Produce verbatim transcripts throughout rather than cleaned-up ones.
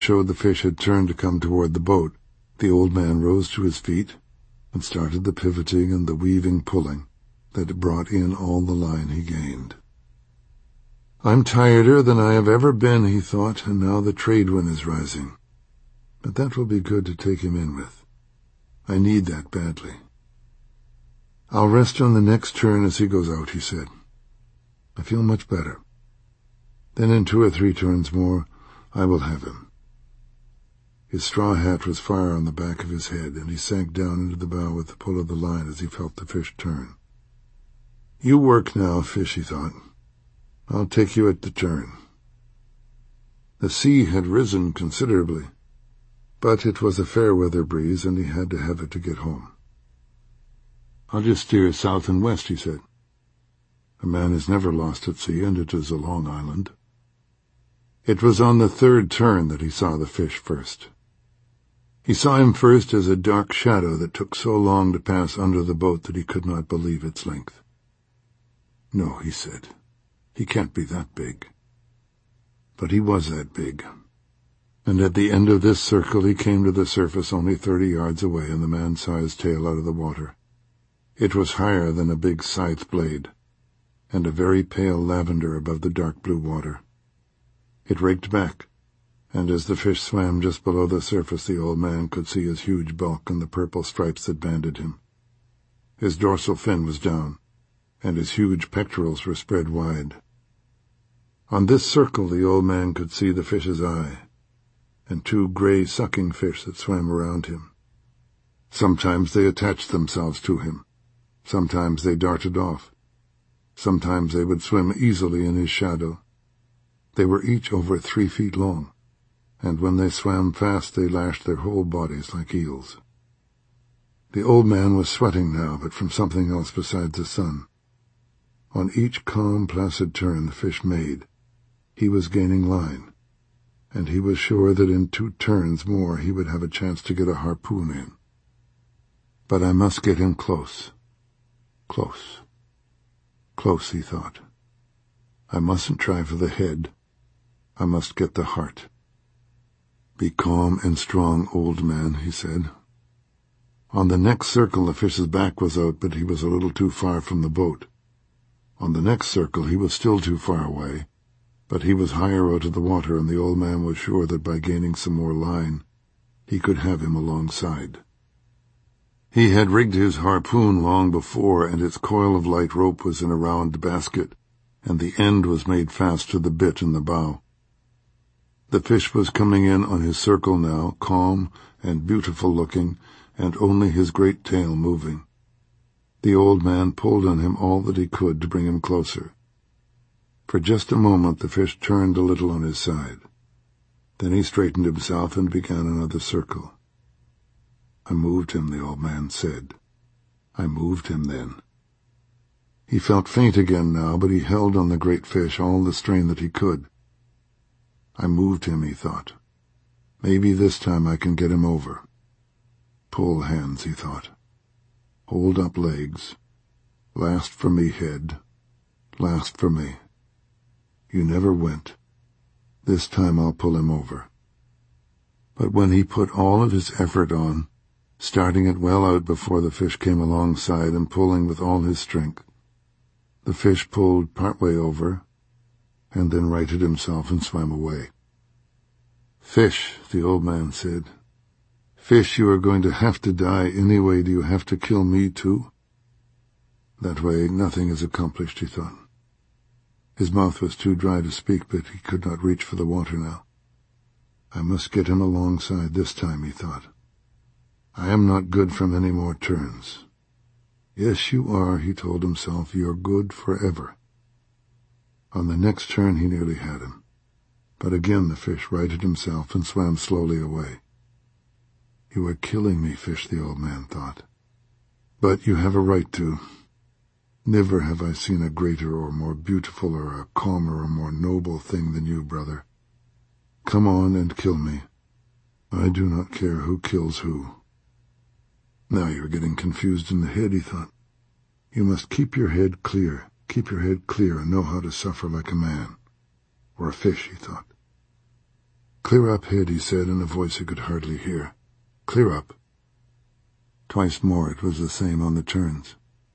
showed the fish had turned to come toward the boat, the old man rose to his feet and started the pivoting and the weaving pulling that brought in all the line he gained. "I'm tireder than I have ever been," he thought, "and now the trade wind is rising. But that will be good to take him in with. I need that badly. I'll rest on the next turn as he goes out," he said. "I feel much better. Then in two or three turns more I will have him." His straw hat was far on the back of his head, and he sank down into the bow with the pull of the line as he felt the fish turn. "You work now, fish," he thought. "I'll take you at the turn." The sea had risen considerably, but it was a fair-weather breeze, and he had to have it to get home. "I'll just steer south and west," he said. A man is never lost at sea, and it is a long island. It was on the third turn that he saw the fish first. He saw him first as a dark shadow that took so long to pass under the boat that he could not believe its length. "No," he said, "he can't be that big." But he was that big. And at the end of this circle he came to the surface only thirty yards away, and the man saw his tail out of the water. It was higher than a big scythe blade, and a very pale lavender above the dark blue water. It raked back, and as the fish swam just below the surface the old man could see his huge bulk and the purple stripes that banded him. His dorsal fin was down, and his huge pectorals were spread wide. On this circle the old man could see the fish's eye, and two grey sucking fish that swam around him. Sometimes they attached themselves to him. Sometimes they darted off. Sometimes they would swim easily in his shadow. They were each over three feet long, and when they swam fast they lashed their whole bodies like eels. The old man was sweating now, but from something else besides the sun. On each calm, placid turn the fish made, he was gaining line, and he was sure that in two turns more he would have a chance to get a harpoon in. But I must get him close. Close. Close, he thought. I mustn't try for the head. I must get the heart. "Be calm and strong, old man," he said. On the next circle the fish's back was out, but he was a little too far from the boat. On the next circle he was still too far away, but he was higher out of the water, and the old man was sure that by gaining some more line he could have him alongside. He had rigged his harpoon long before, and its coil of light rope was in a round basket, and the end was made fast to the bit in the bow. The fish was coming in on his circle now, calm and beautiful-looking, and only his great tail moving. The old man pulled on him all that he could to bring him closer. For just a moment the fish turned a little on his side. Then he straightened himself and began another circle. "I moved him," the old man said. "I moved him then." He felt faint again now, but he held on the great fish all the strain that he could. "I moved him," he thought. "Maybe this time I can get him over." Pull hands, he thought. Hold up legs. Last for me head. Last for me. You never went. This time I'll pull him over. But when he put all of his effort on, starting it well out before the fish came alongside and pulling with all his strength, the fish pulled part way over, and then righted himself and swam away. "Fish," the old man said. "Fish, you are going to have to die anyway. Do you have to kill me too?" That way nothing is accomplished, he thought. His mouth was too dry to speak, but he could not reach for the water now. I must get him alongside this time, he thought. I am not good from any more turns. Yes, you are, he told himself. You're good forever. On the next turn he nearly had him. But again the fish righted himself and swam slowly away. You are killing me, fish, the old man thought. But you have a right to. Never have I seen a greater or more beautiful or a calmer or more noble thing than you, brother. Come on and kill me. I do not care who kills who. Now you're getting confused in the head, he thought. You must keep your head clear, keep your head clear and know how to suffer like a man. Or a fish, he thought. "Clear up, Head," he said in a voice he could hardly hear. "Clear up." Twice more it was the same on the turns.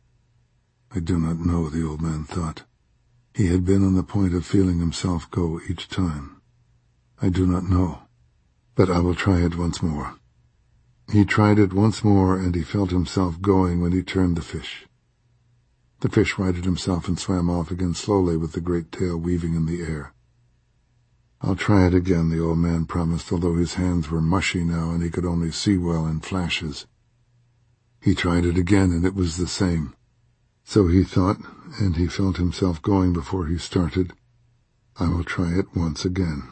"I do not know," the old man thought. He had been on the point of feeling himself go each time. "I do not know, but I will try it once more." He tried it once more, and he felt himself going when he turned the fish. The fish righted himself and swam off again slowly with the great tail weaving in the air. "I'll try it again," the old man promised, although his hands were mushy now and he could only see well in flashes. He tried it again, and it was the same. So he thought, and he felt himself going before he started, "I will try it once again."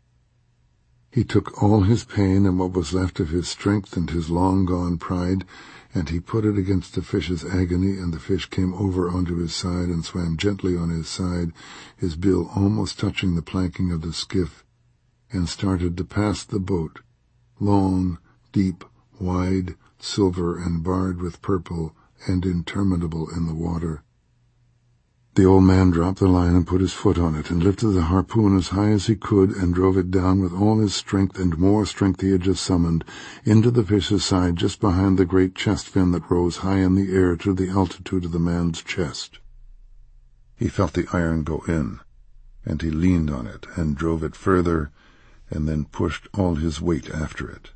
He took all his pain and what was left of his strength and his long-gone pride, and he put it against the fish's agony, and the fish came over onto his side and swam gently on his side, his bill almost touching the planking of the skiff, and started to pass the boat, long, deep, wide, silver and barred with purple, and interminable in the water. The old man dropped the line and put his foot on it, and lifted the harpoon as high as he could, and drove it down with all his strength and more strength he had just summoned, into the fish's side just behind the great chest fin that rose high in the air to the altitude of the man's chest. He felt the iron go in, and he leaned on it and drove it further, and then pushed all his weight after it.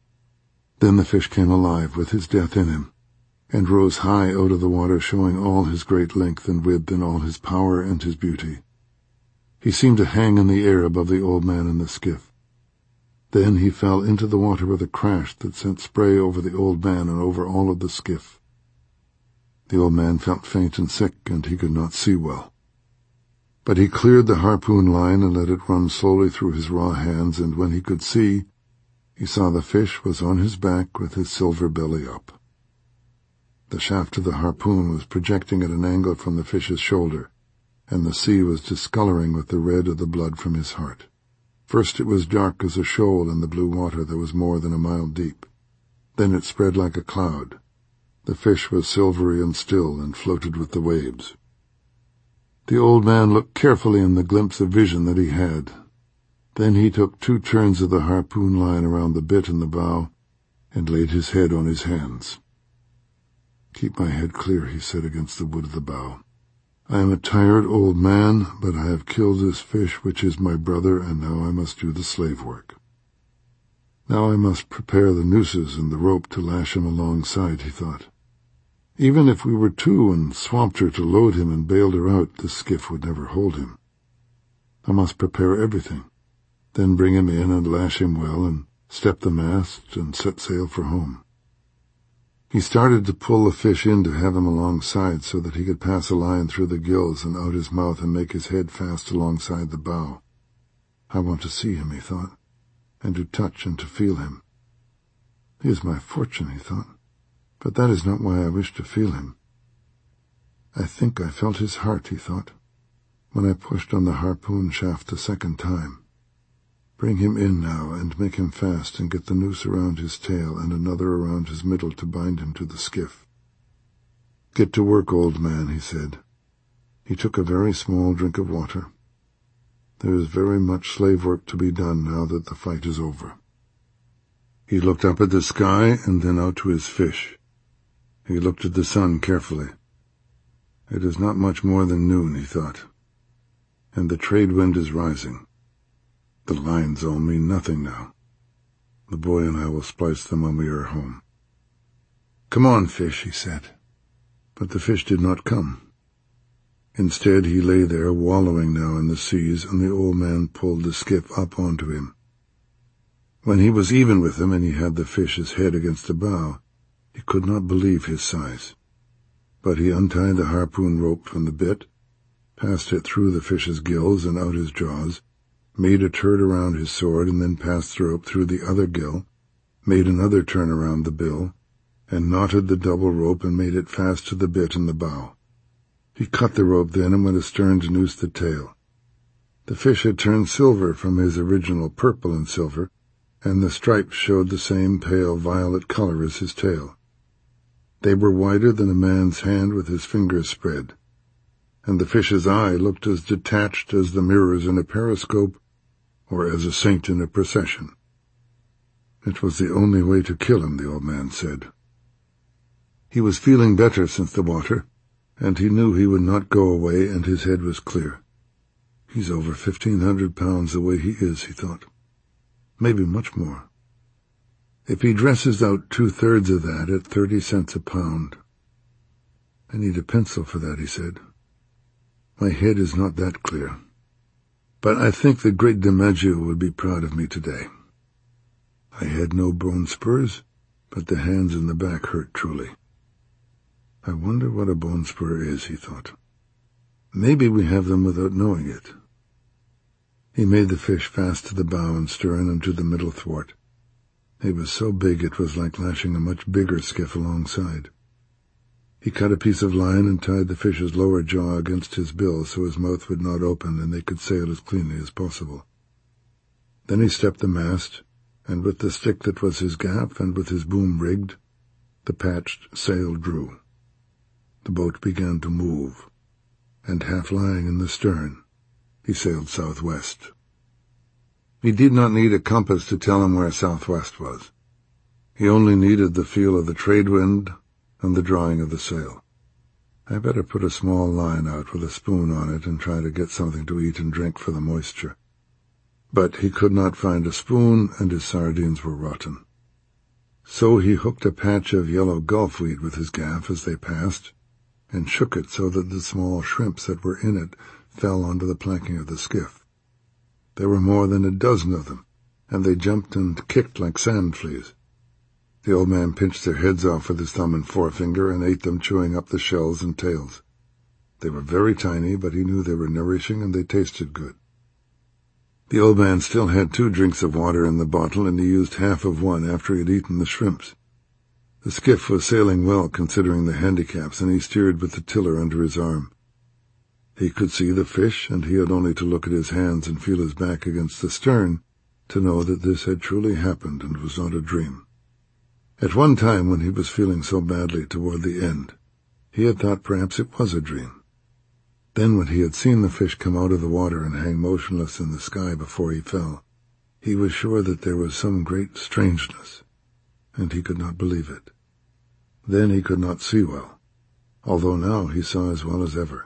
Then the fish came alive with his death in him, and rose high out of the water, showing all his great length and width and all his power and his beauty. He seemed to hang in the air above the old man in the skiff. Then he fell into the water with a crash that sent spray over the old man and over all of the skiff. The old man felt faint and sick, and he could not see well. But he cleared the harpoon line and let it run slowly through his raw hands, and when he could see, he saw the fish was on his back with his silver belly up. The shaft of the harpoon was projecting at an angle from the fish's shoulder, and the sea was discoloring with the red of the blood from his heart. First it was dark as a shoal in the blue water that was more than a mile deep. Then it spread like a cloud. The fish was silvery and still, and floated with the waves. The old man looked carefully in the glimpse of vision that he had. Then he took two turns of the harpoon line around the bit in the bow, and laid his head on his hands. "Keep my head clear," he said against the wood of the bow. "I am a tired old man, but I have killed this fish which is my brother, and now I must do the slave work. Now I must prepare the nooses and the rope to lash him alongside," he thought. "Even if we were two and swamped her to load him and bailed her out, the skiff would never hold him. I must prepare everything, then bring him in and lash him well, and step the mast and set sail for home." He started to pull the fish in to have him alongside so that he could pass a line through the gills and out his mouth and make his head fast alongside the bow. "I want to see him," he thought, "and to touch and to feel him. He is my fortune," he thought, "but that is not why I wish to feel him. I think I felt his heart," he thought, "when I pushed on the harpoon shaft the second time. Bring him in now, and make him fast, and get the noose around his tail and another around his middle to bind him to the skiff." "Get to work, old man," he said. He took a very small drink of water. "There is very much slave work to be done now that the fight is over." He looked up at the sky and then out to his fish. He looked at the sun carefully. It is not much more than noon, he thought, and the trade wind is rising. The lines all mean nothing now. The boy and I will splice them when we are home. "Come on, fish," he said. But the fish did not come. Instead, he lay there, wallowing now in the seas, and the old man pulled the skiff up onto him. When he was even with him, and he had the fish's head against the bow, he could not believe his size. But he untied the harpoon rope from the bit, passed it through the fish's gills and out his jaws, made a turn around his sword, and then passed the rope through the other gill, made another turn around the bill, and knotted the double rope and made it fast to the bit in the bow. He cut the rope then and went astern to noose the tail. The fish had turned silver from his original purple and silver, and the stripes showed the same pale violet color as his tail. They were wider than a man's hand with his fingers spread, and the fish's eye looked as detached as the mirrors in a periscope, or as a saint in a procession. It was the only way to kill him, the old man said. He was feeling better since the water, and he knew he would not go away, and his head was clear. He's over fifteen hundred pounds the way he is, he thought. Maybe much more. If he dresses out two-thirds of that at thirty cents a pound. I need a pencil for that, he said. My head is not that clear. But I think the great DiMaggio would be proud of me today. I had no bone spurs, but the hands in the back hurt truly. I wonder what a bone spur is, he thought. Maybe we have them without knowing it. He made the fish fast to the bow and stern and to the middle thwart. It was so big it was like lashing a much bigger skiff alongside. He cut a piece of line and tied the fish's lower jaw against his bill so his mouth would not open and they could sail as cleanly as possible. Then he stepped the mast, and with the stick that was his gaff and with his boom rigged, the patched sail drew. The boat began to move, and half lying in the stern, he sailed southwest. He did not need a compass to tell him where southwest was. He only needed the feel of the trade wind and the drawing of the sail. I better put a small line out with a spoon on it and try to get something to eat and drink for the moisture. But he could not find a spoon, and his sardines were rotten. So he hooked a patch of yellow gulfweed with his gaff as they passed, and shook it so that the small shrimps that were in it fell onto the planking of the skiff. There were more than a dozen of them, and they jumped and kicked like sand fleas. The old man pinched their heads off with his thumb and forefinger and ate them, chewing up the shells and tails. They were very tiny, but he knew they were nourishing and they tasted good. The old man still had two drinks of water in the bottle, and he used half of one after he had eaten the shrimps. The skiff was sailing well considering the handicaps, and he steered with the tiller under his arm. He could see the fish, and he had only to look at his hands and feel his back against the stern to know that this had truly happened and was not a dream. At one time, when he was feeling so badly toward the end, he had thought perhaps it was a dream. Then when he had seen the fish come out of the water and hang motionless in the sky before he fell, he was sure that there was some great strangeness, and he could not believe it. Then he could not see well, although now he saw as well as ever.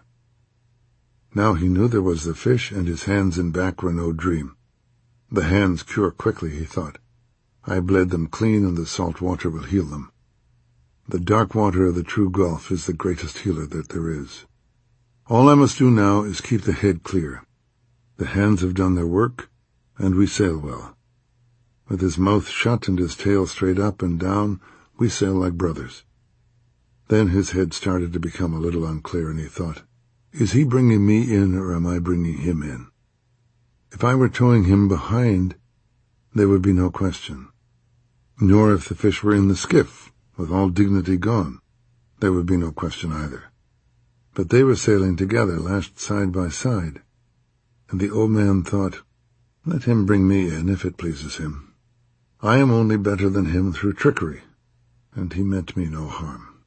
Now he knew there was the fish, and his hands and back were no dream. The hands cure quickly, he thought. I bled them clean, and the salt water will heal them. The dark water of the true Gulf is the greatest healer that there is. All I must do now is keep the head clear. The hands have done their work, and we sail well. With his mouth shut and his tail straight up and down, we sail like brothers. Then his head started to become a little unclear, and he thought, is he bringing me in, or am I bringing him in? If I were towing him behind, there would be no question. Nor if the fish were in the skiff, with all dignity gone, there would be no question either. But they were sailing together, lashed side by side, and the old man thought, let him bring me in if it pleases him. I am only better than him through trickery, and he meant me no harm.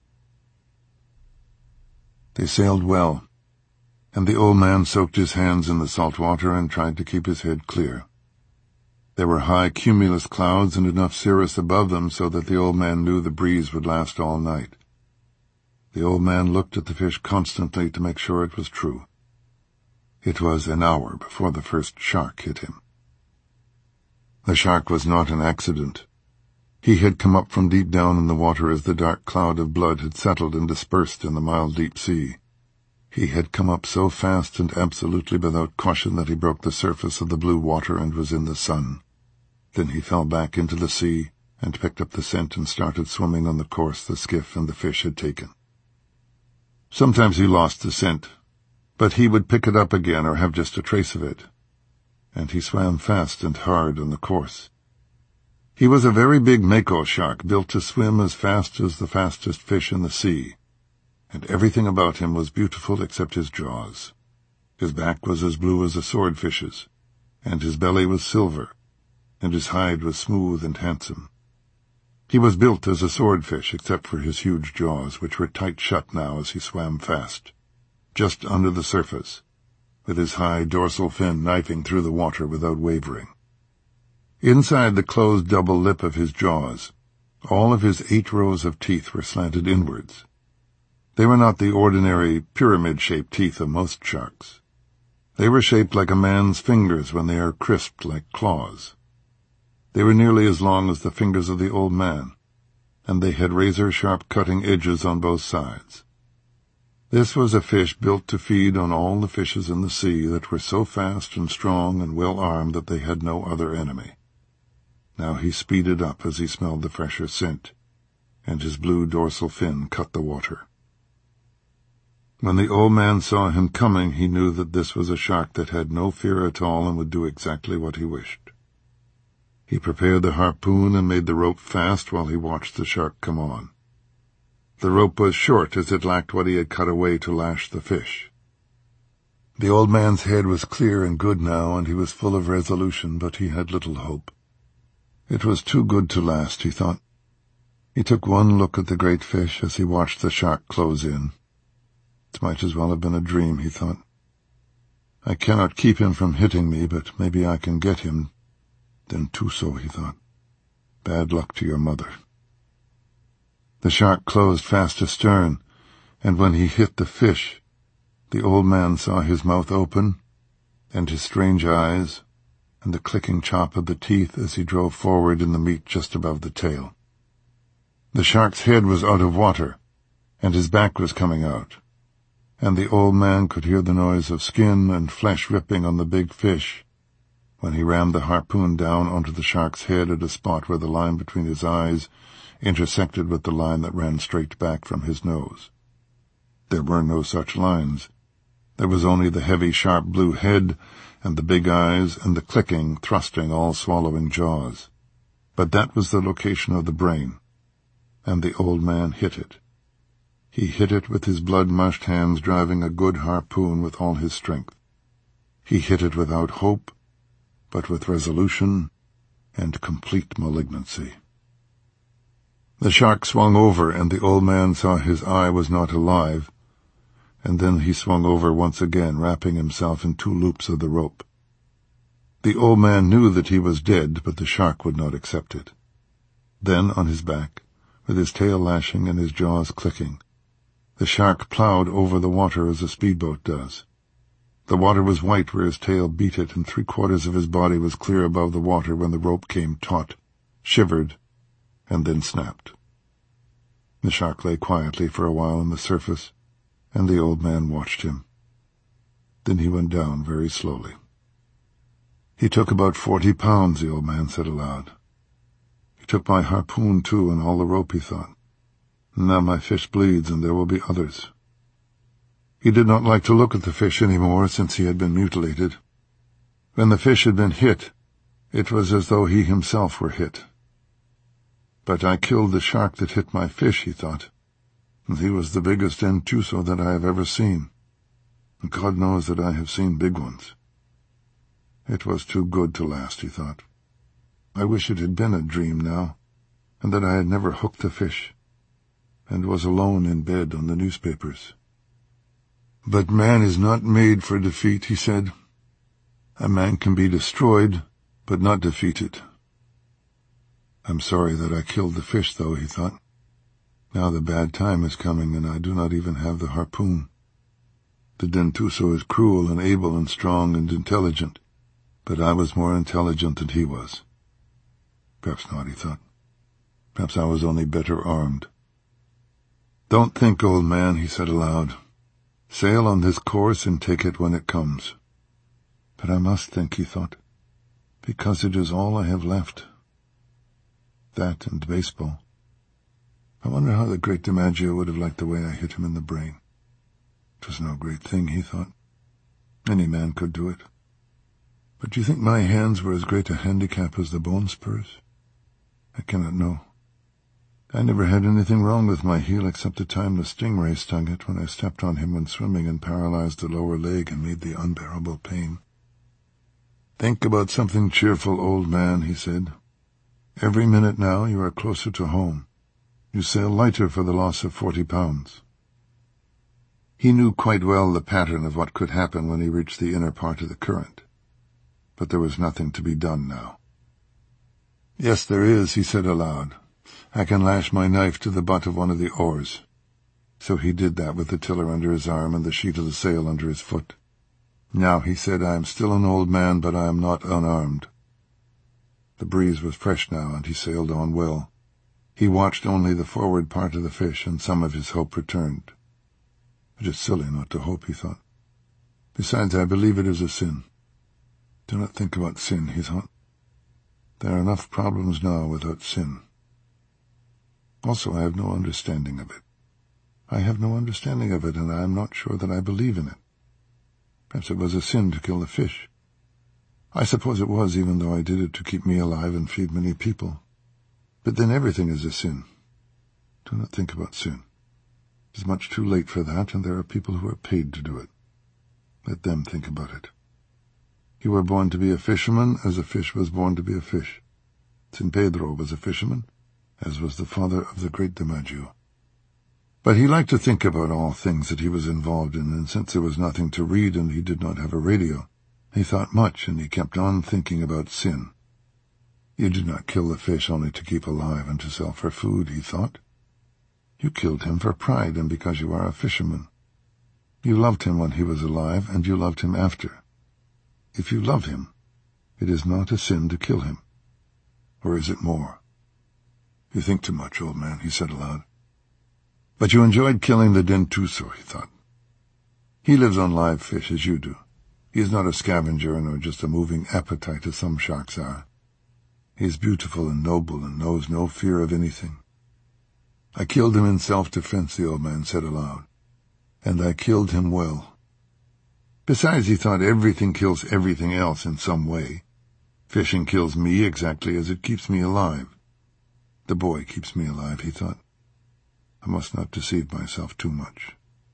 They sailed well, and the old man soaked his hands in the salt water and tried to keep his head clear. There were high cumulus clouds and enough cirrus above them so that the old man knew the breeze would last all night. The old man looked at the fish constantly to make sure it was true. It was an hour before the first shark hit him. The shark was not an accident. He had come up from deep down in the water as the dark cloud of blood had settled and dispersed in the mile deep sea. He had come up so fast and absolutely without caution that he broke the surface of the blue water and was in the sun. Then he fell back into the sea and picked up the scent and started swimming on the course the skiff and the fish had taken. Sometimes he lost the scent, but he would pick it up again or have just a trace of it, and he swam fast and hard on the course. He was a very big mako shark, built to swim as fast as the fastest fish in the sea, and everything about him was beautiful except his jaws. His back was as blue as a swordfish's, and his belly was silver, and his hide was smooth and handsome. He was built as a swordfish except for his huge jaws, which were tight shut now as he swam fast, just under the surface, with his high dorsal fin knifing through the water without wavering. Inside the closed double lip of his jaws, all of his eight rows of teeth were slanted inwards. They were not the ordinary pyramid-shaped teeth of most sharks. They were shaped like a man's fingers when they are crisped like claws. They were nearly as long as the fingers of the old man, and they had razor-sharp cutting edges on both sides. This was a fish built to feed on all the fishes in the sea that were so fast and strong and well-armed that they had no other enemy. Now he speeded up as he smelled the fresher scent, and his blue dorsal fin cut the water. When the old man saw him coming, he knew that this was a shark that had no fear at all and would do exactly what he wished. He prepared the harpoon and made the rope fast while he watched the shark come on. The rope was short, as it lacked what he had cut away to lash the fish. The old man's head was clear and good now, and he was full of resolution, but he had little hope. It was too good to last, he thought. He took one look at the great fish as he watched the shark close in. It might as well have been a dream, he thought. I cannot keep him from hitting me, but maybe I can get him. Then Tuso, he thought. Bad luck to your mother. The shark closed fast astern, and when he hit the fish, the old man saw his mouth open, and his strange eyes, and the clicking chop of the teeth as he drove forward in the meat just above the tail. The shark's head was out of water, and his back was coming out, and the old man could hear the noise of skin and flesh ripping on the big fish when he rammed the harpoon down onto the shark's head at a spot where the line between his eyes intersected with the line that ran straight back from his nose. There were no such lines. There was only the heavy, sharp blue head and the big eyes and the clicking, thrusting, all-swallowing jaws. But that was the location of the brain, and the old man hit it. He hit it with his blood-mushed hands, driving a good harpoon with all his strength. He hit it without hope, but with resolution and complete malignancy. The shark swung over, and the old man saw his eye was not alive, and then he swung over once again, wrapping himself in two loops of the rope. The old man knew that he was dead, but the shark would not accept it. Then, on his back, with his tail lashing and his jaws clicking, the shark plowed over the water as a speedboat does. The water was white where his tail beat it, and three-quarters of his body was clear above the water when the rope came taut, shivered, and then snapped. The shark lay quietly for a while on the surface, and the old man watched him. Then he went down very slowly. He took about forty pounds, the old man said aloud. He took my harpoon, too, and all the rope, he thought. Now my fish bleeds, and there will be others. He did not like to look at the fish any more, since he had been mutilated. When the fish had been hit, it was as though he himself were hit. But I killed the shark that hit my fish, he thought, and he was the biggest Entuso that I have ever seen. And God knows that I have seen big ones. It was too good to last, he thought. I wish it had been a dream now, and that I had never hooked the fish, and was alone in bed on the newspapers. But man is not made for defeat, he said. A man can be destroyed, but not defeated. I'm sorry that I killed the fish, though, he thought. Now the bad time is coming, and I do not even have the harpoon. The Dentuso is cruel and able and strong and intelligent, but I was more intelligent than he was. Perhaps not, he thought. Perhaps I was only better armed. Don't think, old man, he said aloud. Sail on this course and take it when it comes. But I must think, he thought, because it is all I have left. That and baseball. I wonder how the great DiMaggio would have liked the way I hit him in the brain. It was no great thing, he thought. Any man could do it. But do you think my hands were as great a handicap as the bone spurs? I cannot know. I never had anything wrong with my heel except the time the stingray stung it when I stepped on him when swimming and paralyzed the lower leg and made the unbearable pain. Think about something cheerful, old man, he said. Every minute now you are closer to home. You sail lighter for the loss of forty pounds. He knew quite well the pattern of what could happen when he reached the inner part of the current. But there was nothing to be done now. "Yes, there is," he said aloud. "I can lash my knife to the butt of one of the oars." So he did that with the tiller under his arm and the sheet of the sail under his foot. "Now," he said, "I am still an old man, but I am not unarmed." The breeze was fresh now, and he sailed on well. He watched only the forward part of the fish, and some of his hope returned. "It is silly not to hope," he thought. "Besides, I believe it is a sin." "Do not think about sin," he thought. "There are enough problems now without sin. Also, I have no understanding of it. I have no understanding of it, and I am not sure that I believe in it. Perhaps it was a sin to kill the fish. I suppose it was, even though I did it to keep me alive and feed many people. But then everything is a sin. Do not think about sin. It is much too late for that, and there are people who are paid to do it. Let them think about it. You were born to be a fisherman, as a fish was born to be a fish. San Pedro was a fisherman, as was the father of the great DiMaggio. But he liked to think about all things that he was involved in, and since there was nothing to read and he did not have a radio, he thought much, and he kept on thinking about sin. You did not kill the fish only to keep alive and to sell for food, he thought. You killed him for pride and because you are a fisherman. You loved him when he was alive, and you loved him after. If you love him, it is not a sin to kill him. Or is it more? You think too much, old man, he said aloud. But you enjoyed killing the dentuso, he thought. He lives on live fish as you do. He is not a scavenger nor just a moving appetite as some sharks are. He is beautiful and noble and knows no fear of anything. I killed him in self-defense, the old man said aloud. And I killed him well. Besides, he thought, everything kills everything else in some way. Fishing kills me exactly as it keeps me alive. The boy keeps me alive, he thought. I must not deceive myself too much.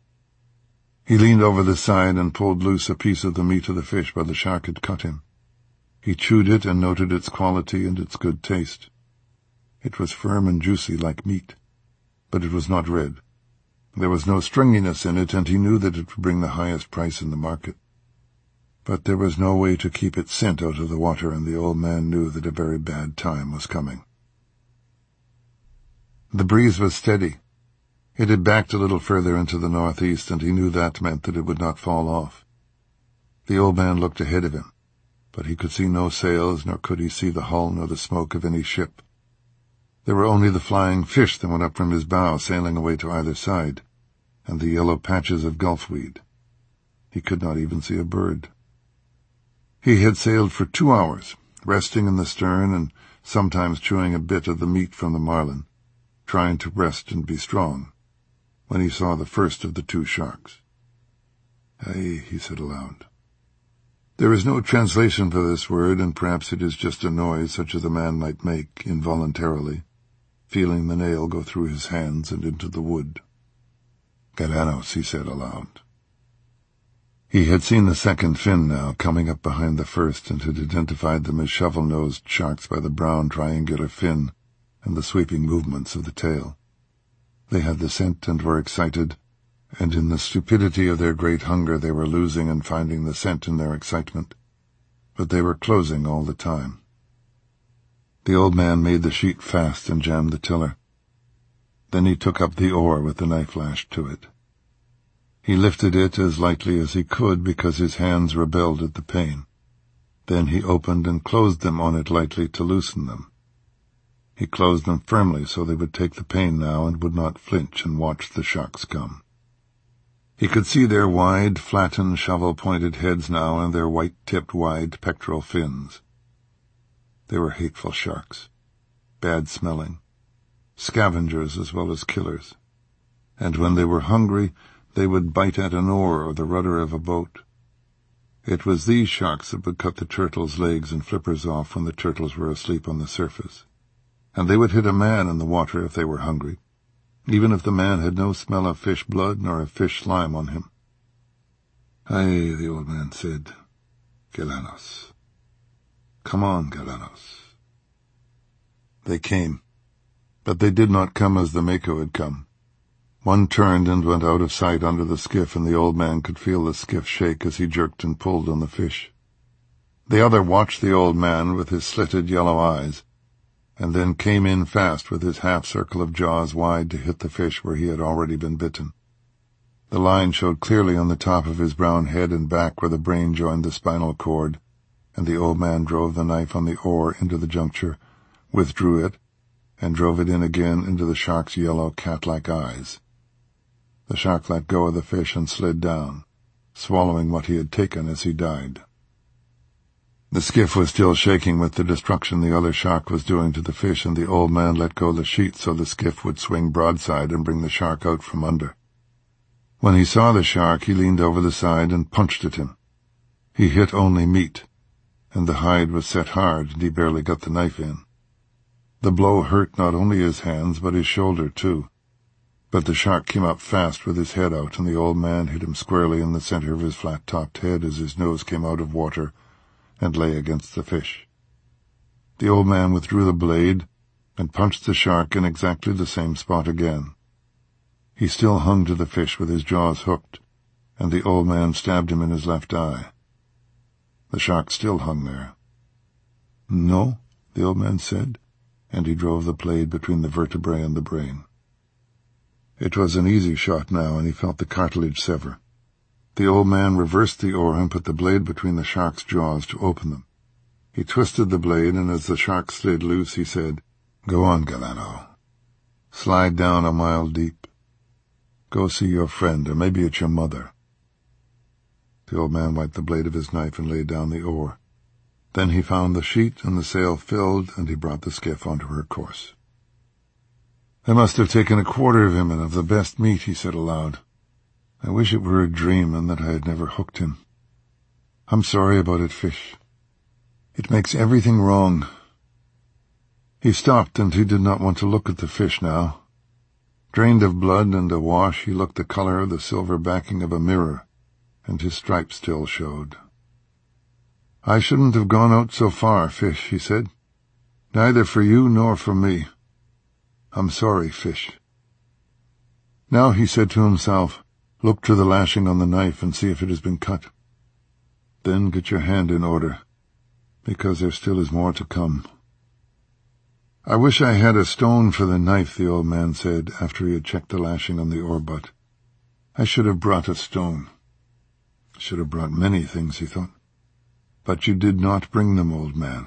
He leaned over the side and pulled loose a piece of the meat of the fish where the shark had cut him. He chewed it and noted its quality and its good taste. It was firm and juicy like meat, but it was not red. There was no stringiness in it, and he knew that it would bring the highest price in the market. But there was no way to keep its scent out of the water, and the old man knew that a very bad time was coming. The breeze was steady. It had backed a little further into the northeast, and he knew that meant that it would not fall off. The old man looked ahead of him, but he could see no sails, nor could he see the hull nor the smoke of any ship. There were only the flying fish that went up from his bow, sailing away to either side, and the yellow patches of gulfweed. He could not even see a bird. He had sailed for two hours, resting in the stern and sometimes chewing a bit of the meat from the marlin, trying to rest and be strong, when he saw the first of the two sharks. "Aye," he said aloud. There is no translation for this word, and perhaps it is just a noise such as a man might make involuntarily, feeling the nail go through his hands and into the wood. "Galanos," he said aloud. He had seen the second fin now, coming up behind the first, and had identified them as shovel-nosed sharks by the brown triangular fin and the sweeping movements of the tail. They had the scent and were excited, and in the stupidity of their great hunger they were losing and finding the scent in their excitement, but they were closing all the time. The old man made the sheet fast and jammed the tiller. Then he took up the oar with the knife lashed to it. He lifted it as lightly as he could because his hands rebelled at the pain. Then he opened and closed them on it lightly to loosen them. He closed them firmly so they would take the pain now and would not flinch and watch the sharks come. He could see their wide, flattened, shovel-pointed heads now and their white-tipped, wide pectoral fins. They were hateful sharks, bad-smelling, scavengers as well as killers, and when they were hungry they would bite at an oar or the rudder of a boat. It was these sharks that would cut the turtles' legs and flippers off when the turtles were asleep on the surface, and they would hit a man in the water if they were hungry, even if the man had no smell of fish blood nor of fish slime on him. "Aye," the old man said. "Galanos. Come on, Galanos." They came, but they did not come as the Mako had come. One turned and went out of sight under the skiff, and the old man could feel the skiff shake as he jerked and pulled on the fish. The other watched the old man with his slitted yellow eyes, and then came in fast with his half-circle of jaws wide to hit the fish where he had already been bitten. The line showed clearly on the top of his brown head and back where the brain joined the spinal cord, and the old man drove the knife on the oar into the juncture, withdrew it, and drove it in again into the shark's yellow cat-like eyes. The shark let go of the fish and slid down, swallowing what he had taken as he died. The skiff was still shaking with the destruction the other shark was doing to the fish, and the old man let go the sheet so the skiff would swing broadside and bring the shark out from under. When he saw the shark, he leaned over the side and punched at him. He hit only meat, and the hide was set hard, and he barely got the knife in. The blow hurt not only his hands, but his shoulder, too. But the shark came up fast with his head out, and the old man hit him squarely in the center of his flat-topped head as his nose came out of water and lay against the fish. The old man withdrew the blade and punched the shark in exactly the same spot again. He still hung to the fish with his jaws hooked, and the old man stabbed him in his left eye. The shark still hung there. "No," the old man said, and he drove the blade between the vertebrae and the brain. It was an easy shot now, and he felt the cartilage sever. The old man reversed the oar and put the blade between the shark's jaws to open them. He twisted the blade, and as the shark slid loose, he said, "Go on, Galano. Slide down a mile deep. Go see your friend, or maybe it's your mother." The old man wiped the blade of his knife and laid down the oar. Then he found the sheet, and the sail filled, and he brought the skiff onto her course. "I must have taken a quarter of him, and of the best meat," he said aloud. "I wish it were a dream, and that I had never hooked him. I'm sorry about it, fish. It makes everything wrong." He stopped, and he did not want to look at the fish now. Drained of blood and awash, he looked the color of the silver backing of a mirror, and his stripes still showed. "I shouldn't have gone out so far, fish," he said. "Neither for you nor for me. I'm sorry, fish." "Now," he said to himself, "look to the lashing on the knife and see if it has been cut. Then get your hand in order, because there still is more to come." "I wish I had a stone for the knife," the old man said, after he had checked the lashing on the oar butt. "I should have brought a stone. I should have brought many things," he thought. "But you did not bring them, old man.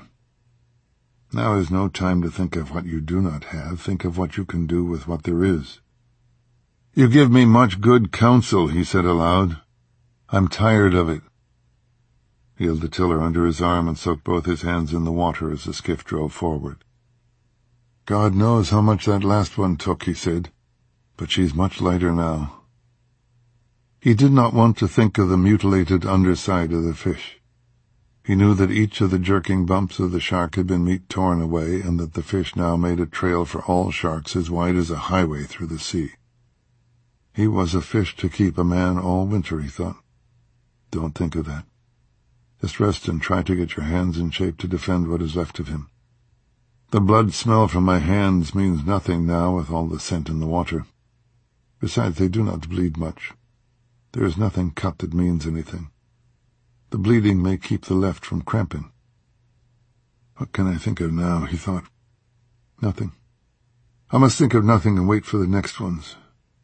Now is no time to think of what you do not have. Think of what you can do with what there is." "You give me much good counsel," he said aloud. "I'm tired of it." He held the tiller under his arm and soaked both his hands in the water as the skiff drove forward. "God knows how much that last one took," he said, "but she's much lighter now." He did not want to think of the mutilated underside of the fish. He knew that each of the jerking bumps of the shark had been meat torn away, and that the fish now made a trail for all sharks as wide as a highway through the sea. He was a fish to keep a man all winter, he thought. Don't think of that. Just rest and try to get your hands in shape to defend what is left of him. The blood smell from my hands means nothing now with all the scent in the water. Besides, they do not bleed much. There is nothing cut that means anything. The bleeding may keep the left from cramping. What can I think of now, he thought. Nothing. I must think of nothing and wait for the next ones.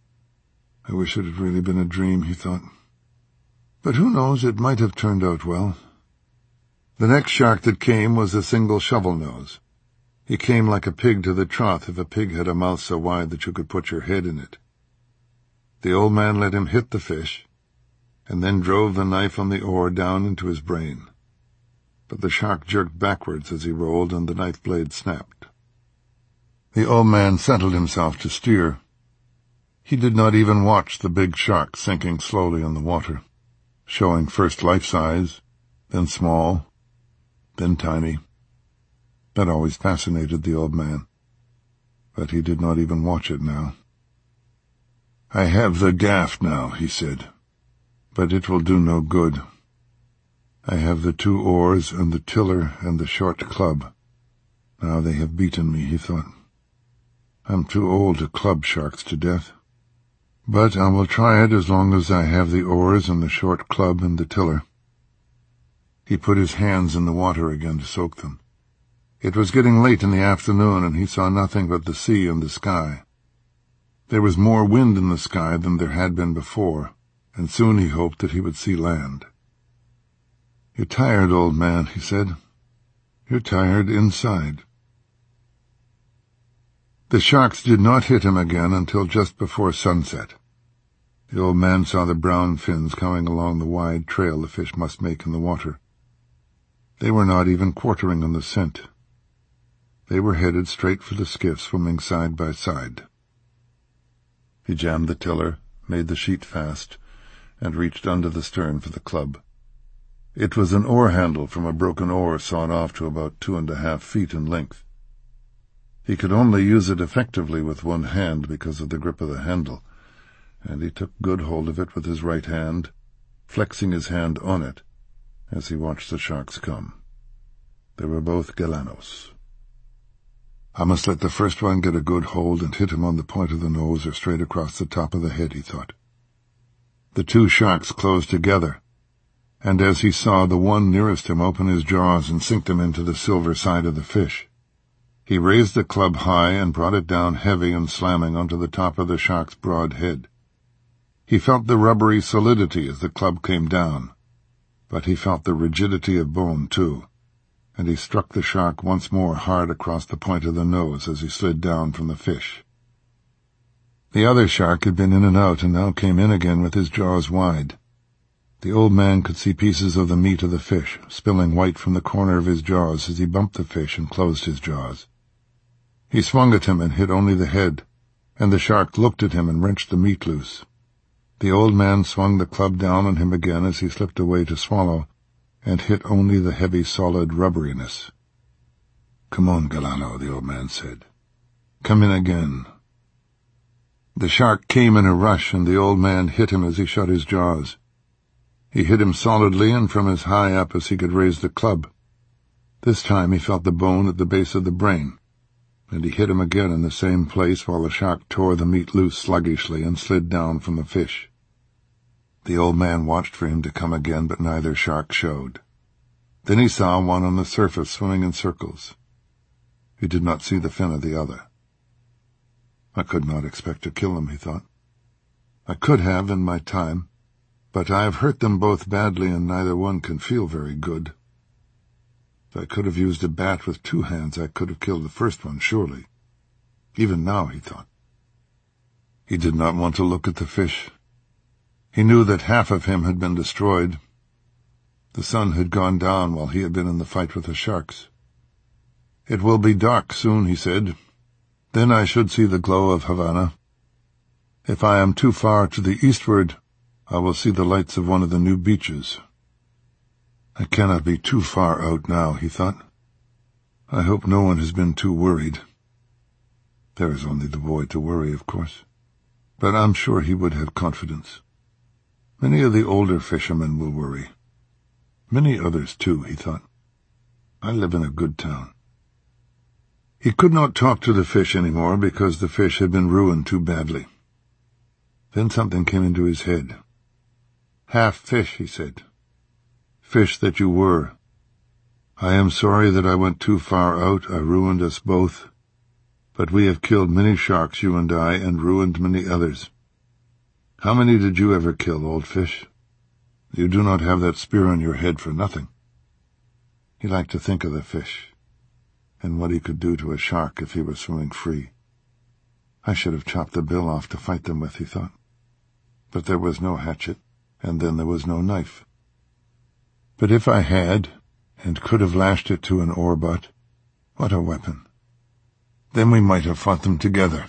I wish it had really been a dream, he thought. But who knows, it might have turned out well. The next shark that came was a single shovel-nose. He came like a pig to the trough if a pig had a mouth so wide that you could put your head in it. The old man let him hit the fish, and then drove the knife on the oar down into his brain. But the shark jerked backwards as he rolled, and the knife blade snapped. The old man settled himself to steer. He did not even watch the big shark sinking slowly in the water, showing first life-size, then small, then tiny. That always fascinated the old man, but he did not even watch it now. I have the gaff now, he said, but it will do no good. I have the two oars and the tiller and the short club. Now they have beaten me, he thought. I'm too old to club sharks to death. but I will try it as long as I have the oars and the short club and the tiller." He put his hands in the water again to soak them. It was getting late in the afternoon, and he saw nothing but the sea and the sky. There was more wind in the sky than there had been before, and soon he hoped that he would see land. "You're tired, old man," he said. "You're tired inside." The sharks did not hit him again until just before sunset. The old man saw the brown fins coming along the wide trail the fish must make in the water. They were not even quartering on the scent. They were headed straight for the skiff swimming side by side. He jammed the tiller, made the sheet fast, and reached under the stern for the club. It was an oar handle from a broken oar sawn off to about two and a half feet in length. He could only use it effectively with one hand because of the grip of the handle, and he took good hold of it with his right hand, flexing his hand on it as he watched the sharks come. They were both galanos. "I must let the first one get a good hold and hit him on the point of the nose or straight across the top of the head," he thought. The two sharks closed together, and as he saw the one nearest him open his jaws and sink them into the silver side of the fish, he raised the club high and brought it down heavy and slamming onto the top of the shark's broad head. He felt the rubbery solidity as the club came down, but he felt the rigidity of bone, too, and he struck the shark once more hard across the point of the nose as he slid down from the fish. The other shark had been in and out and now came in again with his jaws wide. The old man could see pieces of the meat of the fish spilling white from the corner of his jaws as he bumped the fish and closed his jaws. He swung at him and hit only the head, and the shark looked at him and wrenched the meat loose. The old man swung the club down on him again as he slipped away to swallow, and hit only the heavy, solid rubberiness. "Come on, Galano," the old man said. "Come in again." The shark came in a rush, and the old man hit him as he shut his jaws. He hit him solidly and from as high up as he could raise the club. This time he felt the bone at the base of the brain, and he hit him again in the same place while the shark tore the meat loose sluggishly and slid down from the fish. The old man watched for him to come again, but neither shark showed. Then he saw one on the surface swimming in circles. He did not see the fin of the other. "I could not expect to kill them," he thought. "I could have in my time, but I have hurt them both badly, and neither one can feel very good. If I could have used a bat with two hands, I could have killed the first one, surely. Even now," he thought. He did not want to look at the fish. He knew that half of him had been destroyed. The sun had gone down while he had been in the fight with the sharks. "It will be dark soon," he said. "Then I should see the glow of Havana. If I am too far to the eastward, I will see the lights of one of the new beaches. I cannot be too far out now," he thought. "I hope no one has been too worried. There is only the boy to worry, of course, but I'm sure he would have confidence. Many of the older fishermen will worry. Many others, too," he thought. "I live in a good town." He could not talk to the fish any more because the fish had been ruined too badly. Then something came into his head. "Half fish," he said. "Fish that you were. I am sorry that I went too far out. I ruined us both. But we have killed many sharks, you and I, and ruined many others. How many did you ever kill, old fish? You do not have that spear on your head for nothing." He liked to think of the fish, and what he could do to a shark if he were swimming free. "I should have chopped the bill off to fight them with," he thought. But there was no hatchet, and then there was no knife. But if I had, and could have lashed it to an oar butt, what a weapon! Then we might have fought them together.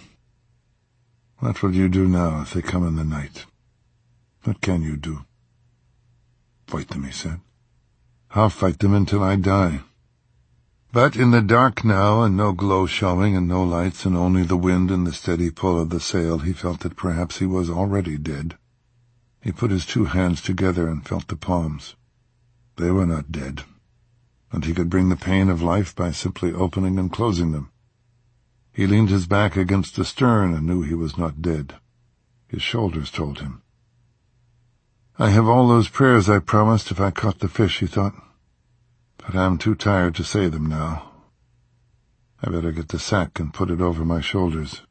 What will you do now if they come in the night? What can you do?" "Fight them," he said. "I'll fight them until I die." But in the dark now, and no glow showing, and no lights, and only the wind and the steady pull of the sail, he felt that perhaps he was already dead. He put his two hands together and felt the palms. They were not dead, and he could bring the pain of life by simply opening and closing them. He leaned his back against the stern and knew he was not dead. His shoulders told him. I have all those prayers I promised if I caught the fish, he thought, but I am too tired to say them now. I better get the sack and put it over my shoulders.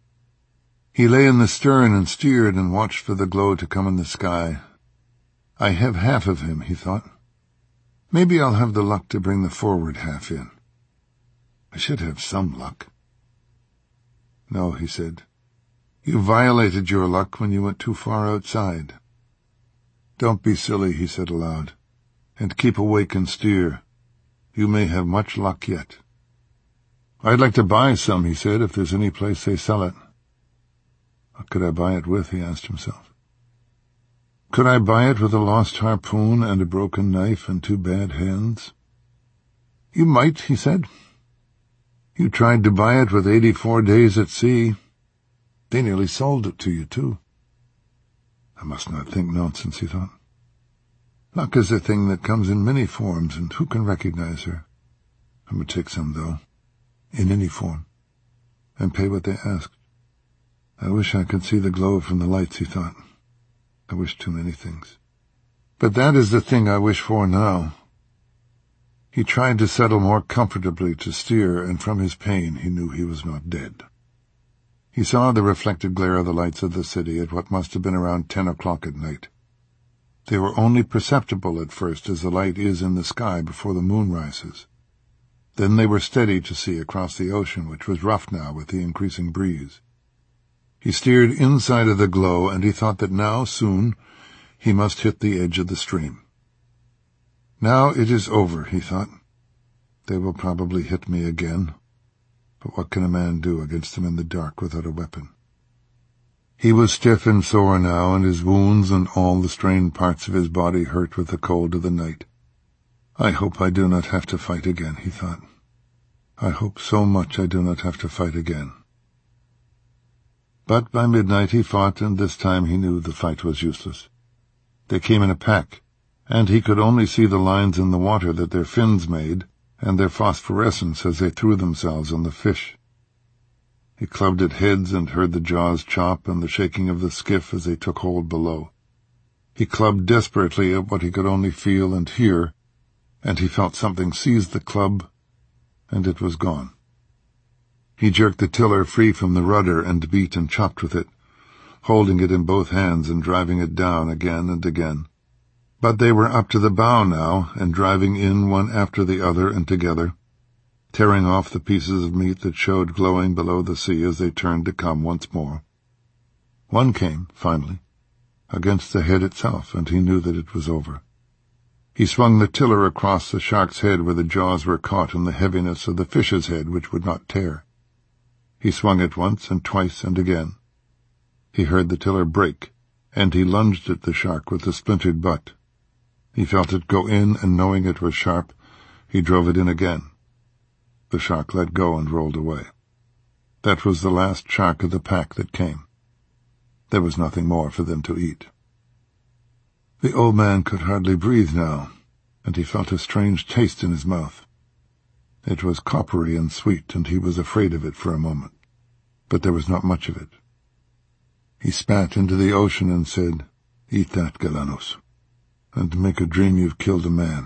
He lay in the stern and steered and watched for the glow to come in the sky. I have half of him, he thought. Maybe I'll have the luck to bring the forward half in. I should have some luck. No, he said. You violated your luck when you went too far outside. Don't be silly, he said aloud, and keep awake and steer. You may have much luck yet. I'd like to buy some, he said, if there's any place they sell it. What could I buy it with, he asked himself. Could I buy it with a lost harpoon and a broken knife and two bad hands? You might, he said. You tried to buy it with eighty-four days at sea. They nearly sold it to you, too. I must not think nonsense, he thought. Luck is a thing that comes in many forms, and who can recognize her? I would take some, though, in any form, and pay what they asked. I wish I could see the glow from the lights, he thought. I wish too many things. But that is the thing I wish for now. He tried to settle more comfortably to steer, and from his pain he knew he was not dead. He saw the reflected glare of the lights of the city at what must have been around ten o'clock at night. They were only perceptible at first as the light is in the sky before the moon rises. Then they were steady to see across the ocean, which was rough now with the increasing breeze. He steered inside of the glow, and he thought that now, soon, he must hit the edge of the stream. Now it is over, he thought. They will probably hit me again. But what can a man do against them in the dark without a weapon? He was stiff and sore now, and his wounds and all the strained parts of his body hurt with the cold of the night. I hope I do not have to fight again, he thought. I hope so much I do not have to fight again. But by midnight he fought, and this time he knew the fight was useless. They came in a pack, and he could only see the lines in the water that their fins made, and their phosphorescence as they threw themselves on the fish. He clubbed at heads and heard the jaws chop and the shaking of the skiff as they took hold below. He clubbed desperately at what he could only feel and hear, and he felt something seize the club, and it was gone. He jerked the tiller free from the rudder and beat and chopped with it, holding it in both hands and driving it down again and again. But they were up to the bow now, and driving in one after the other and together, tearing off the pieces of meat that showed glowing below the sea as they turned to come once more. One came, finally, against the head itself, and he knew that it was over. He swung the tiller across the shark's head where the jaws were caught in the heaviness of the fish's head which would not tear. He swung it once and twice and again. He heard the tiller break, and he lunged at the shark with the splintered butt. He felt it go in, and knowing it was sharp, he drove it in again. The shark let go and rolled away. That was the last shark of the pack that came. There was nothing more for them to eat. The old man could hardly breathe now, and he felt a strange taste in his mouth. It was coppery and sweet, and he was afraid of it for a moment, but there was not much of it. He spat into the ocean and said, "Eat that, Galanos, and make a dream you've killed a man."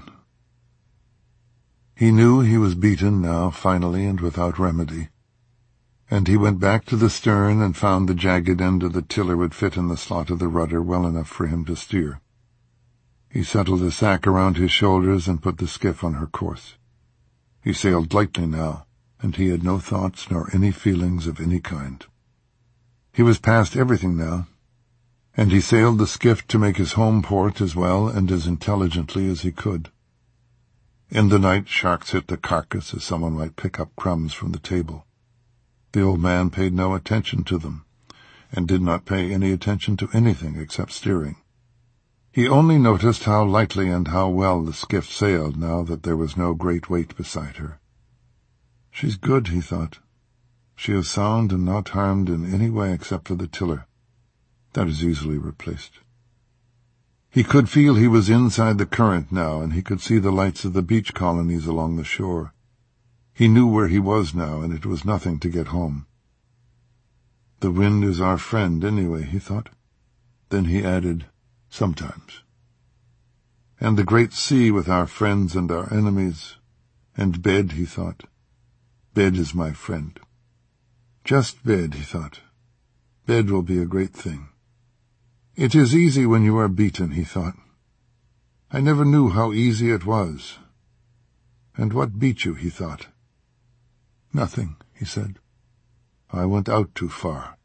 He knew he was beaten now, finally, and without remedy, and he went back to the stern and found the jagged end of the tiller would fit in the slot of the rudder well enough for him to steer. He settled the sack around his shoulders and put the skiff on her course. He sailed lightly now, and he had no thoughts nor any feelings of any kind. He was past everything now, and he sailed the skiff to make his home port as well and as intelligently as he could. In the night sharks hit the carcass as someone might pick up crumbs from the table. The old man paid no attention to them, and did not pay any attention to anything except steering. He only noticed how lightly and how well the skiff sailed now that there was no great weight beside her. "She's good," he thought. "She is sound and not harmed in any way except for the tiller. That is easily replaced." He could feel he was inside the current now, and he could see the lights of the beach colonies along the shore. He knew where he was now, and it was nothing to get home. The wind is our friend anyway, he thought. Then he added, sometimes. And the great sea with our friends and our enemies. And bed, he thought. Bed is my friend. Just bed, he thought. Bed will be a great thing. It is easy when you are beaten, he thought. I never knew how easy it was. And what beat you, he thought. Nothing, he said. I went out too far.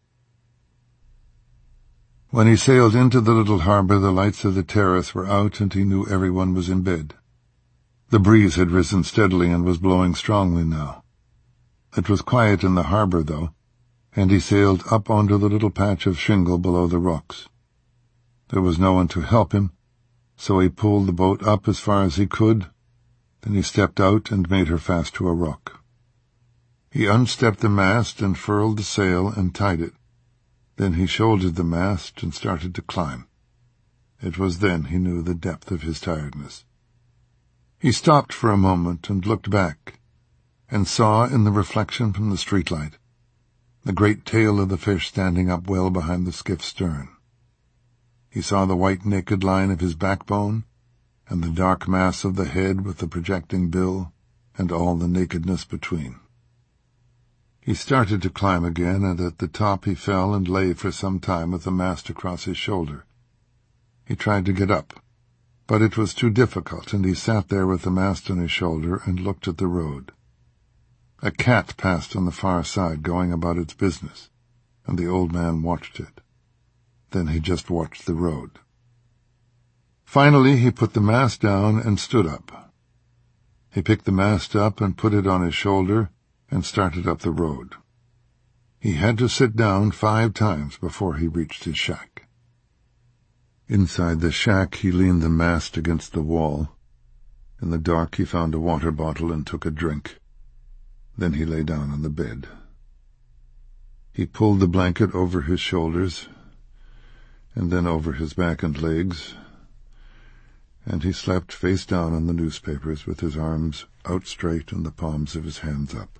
When he sailed into the little harbor, the lights of the terrace were out, and he knew everyone was in bed. The breeze had risen steadily and was blowing strongly now. It was quiet in the harbor, though, and he sailed up onto the little patch of shingle below the rocks. There was no one to help him, so he pulled the boat up as far as he could. Then he stepped out and made her fast to a rock. He unstepped the mast and furled the sail and tied it. Then he shouldered the mast and started to climb. It was then he knew the depth of his tiredness. He stopped for a moment and looked back, and saw in the reflection from the streetlight the great tail of the fish standing up well behind the skiff's stern. He saw the white naked line of his backbone, and the dark mass of the head with the projecting bill, and all the nakedness between. He started to climb again, and at the top he fell and lay for some time with the mast across his shoulder. He tried to get up, but it was too difficult, and he sat there with the mast on his shoulder and looked at the road. A cat passed on the far side, going about its business, and the old man watched it. Then he just watched the road. Finally he put the mast down and stood up. He picked the mast up and put it on his shoulder and started up the road. He had to sit down five times before he reached his shack. Inside the shack he leaned the mast against the wall. In the dark he found a water bottle and took a drink. Then he lay down on the bed. He pulled the blanket over his shoulders, and then over his back and legs, and he slept face down on the newspapers with his arms out straight and the palms of his hands up.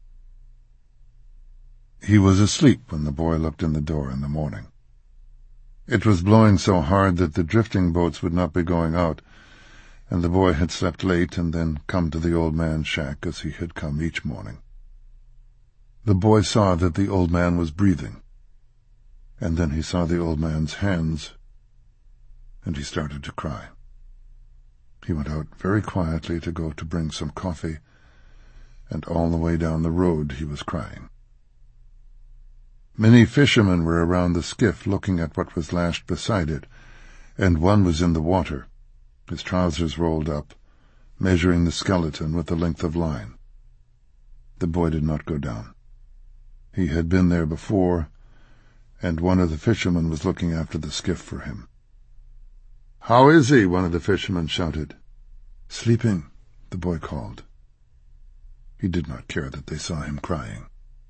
He was asleep when the boy looked in the door in the morning. It was blowing so hard that the drifting boats would not be going out, and the boy had slept late and then come to the old man's shack as he had come each morning. The boy saw that the old man was breathing, and then he saw the old man's hands, and he started to cry. He went out very quietly to go to bring some coffee, and all the way down the road he was crying. Many fishermen were around the skiff looking at what was lashed beside it, and one was in the water, his trousers rolled up, measuring the skeleton with the length of line. The boy did not go down. He had been there before, and one of the fishermen was looking after the skiff for him. "How is he?" one of the fishermen shouted. "Sleeping," the boy called. He did not care that they saw him crying.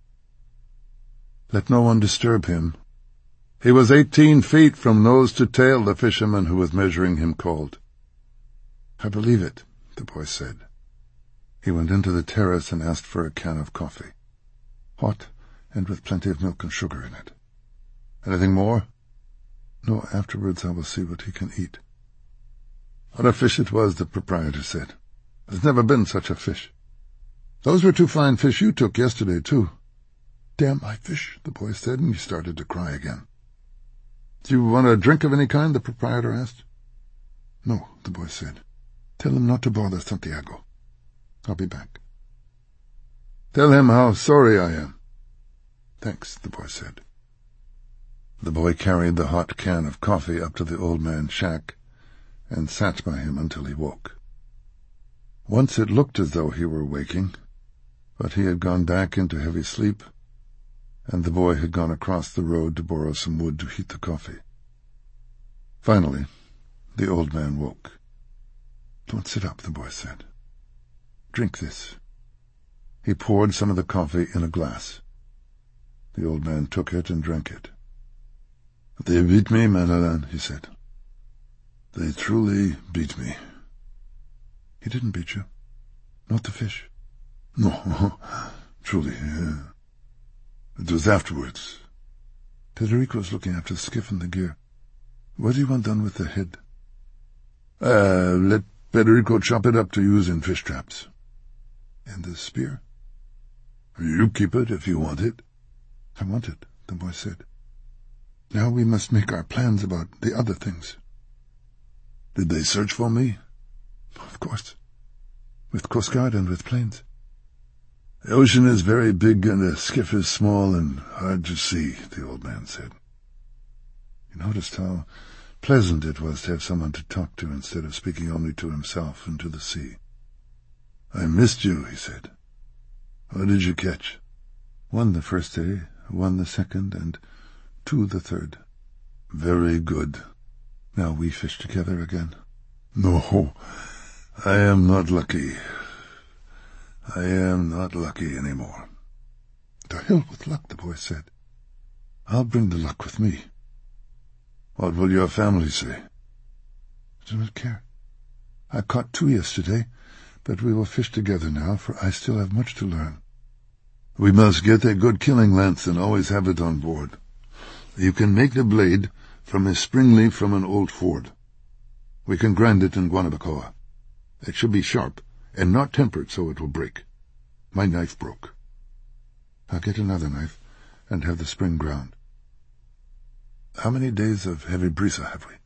"Let no one disturb him." "He was eighteen feet from nose to tail," the fisherman who was measuring him called. "I believe it," the boy said. He went into the terrace and asked for a can of coffee. "Hot, and with plenty of milk and sugar in it." "Anything more?" "No, afterwards I will see what he can eat." "What a fish it was," the proprietor said. "There's never been such a fish. Those were two fine fish you took yesterday, too." "Damn my fish," the boy said, and he started to cry again. "Do you want a drink of any kind?" the proprietor asked. "No," the boy said. "Tell him not to bother Santiago. I'll be back." "Tell him how sorry I am." "Thanks," the boy said. The boy carried the hot can of coffee up to the old man's shack and sat by him until he woke. Once it looked as though he were waking, but he had gone back into heavy sleep, and the boy had gone across the road to borrow some wood to heat the coffee. Finally, the old man woke. "Don't sit up," the boy said. "Drink this." He poured some of the coffee in a glass. The old man took it and drank it. "They beat me, Madeleine," he said. "They truly beat me." "He didn't beat you? Not the fish?" "No, truly. Uh, it was afterwards. Federico's looking after the skiff and the gear. What do you want done with the head? Uh, let Federico chop it up to use in fish traps. And the spear? You keep it if you want it. I want it, the boy said. Now we must make our plans about the other things. Did they search for me? Of course. With Coast Guard and with planes. The ocean is very big and the skiff is small and hard to see, the old man said. He noticed how pleasant it was to have someone to talk to instead of speaking only to himself and to the sea. I missed you, he said. What did you catch? One the first day, one the second, and two the third. Very good. Now we fish together again. No, I am not lucky. I am not lucky any more. To hell with luck, the boy said. I'll bring the luck with me. What will your family say? I do not care. I caught two yesterday, but we will fish together now, for I still have much to learn. We must get a good killing lance and always have it on board. You can make the blade from a spring leaf from an old Ford. We can grind it in Guanabacoa. It should be sharp, and not tempered so it will break. My knife broke. I'll get another knife, and have the spring ground. How many days of heavy brisa have we?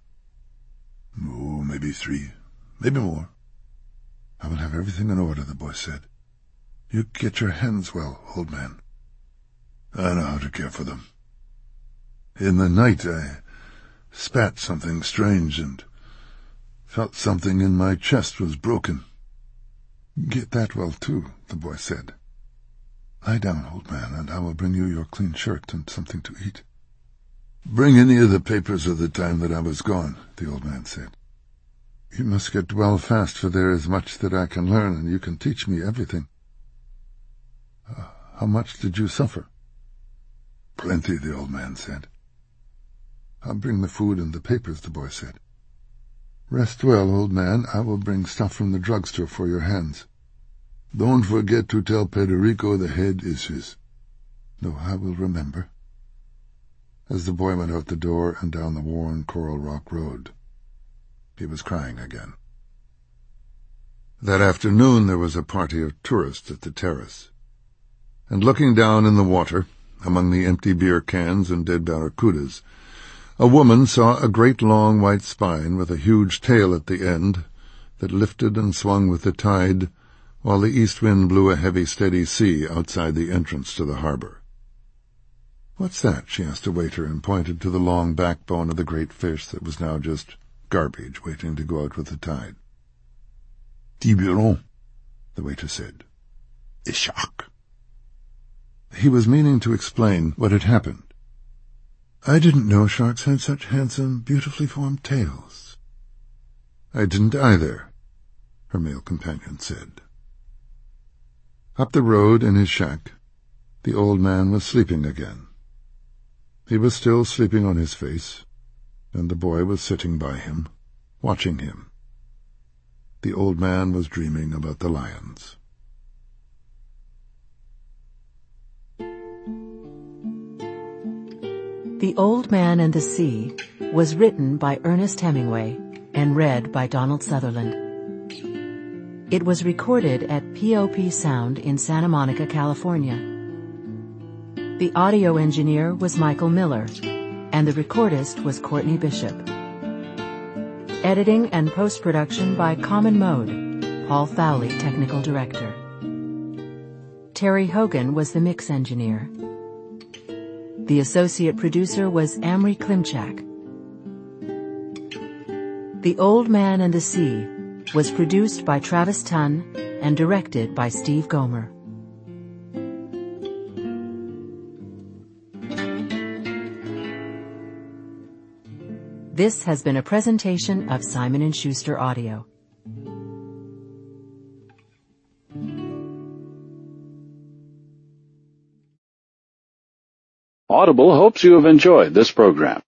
Oh, maybe three, maybe more. I will have everything in order, the boy said. You get your hands well, old man. I know how to care for them. In the night I spat something strange and felt something in my chest was broken. Get that well, too, the boy said. Lie down, old man, and I will bring you your clean shirt and something to eat. Bring any of the papers of the time that I was gone, the old man said. You must get well fast, for there is much that I can learn, and you can teach me everything. Uh, how much did you suffer? Plenty, the old man said. I'll bring the food and the papers, the boy said. Rest well, old man. I will bring stuff from the drugstore for your hands. Don't forget to tell Federico the head is his. No, I will remember. As the boy went out the door and down the worn Coral Rock Road, he was crying again. That afternoon there was a party of tourists at the terrace, and looking down in the water, among the empty beer cans and dead barracudas, a woman saw a great long white spine with a huge tail at the end that lifted and swung with the tide while the east wind blew a heavy steady sea outside the entrance to the harbor. "What's that?" she asked a waiter, and pointed to the long backbone of the great fish that was now just garbage waiting to go out with the tide. "Tiburon," the waiter said. "A shark." He was meaning to explain what had happened. "I didn't know sharks had such handsome, beautifully formed tails." "I didn't either," her male companion said. Up the road in his shack, the old man was sleeping again. He was still sleeping on his face, and the boy was sitting by him, watching him. The old man was dreaming about the lions. The Old Man and the Sea was written by Ernest Hemingway and read by Donald Sutherland. It was recorded at P O P Sound in Santa Monica, California. The audio engineer was Michael Miller, and the recordist was Courtney Bishop. Editing and post-production by Common Mode, Paul Fowley, technical director. Terry Hogan was the mix engineer. The associate producer was Amri Klimchak. The Old Man and the Sea was produced by Travis Tunn and directed by Steve Gomer. This has been a presentation of Simon and Schuster Audio. Audible hopes you have enjoyed this program.